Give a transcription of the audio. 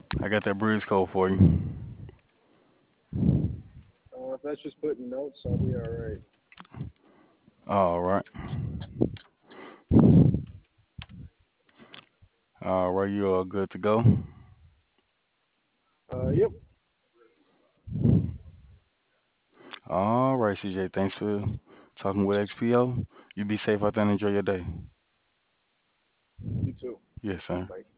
I got that breeze code for you. If that's just putting notes, I'll be all right. All right. All right, you are good to go. Yep. All right, CJ. Thanks for talking with XPO. You be safe out there and enjoy your day. You too. Yes, sir. Bye.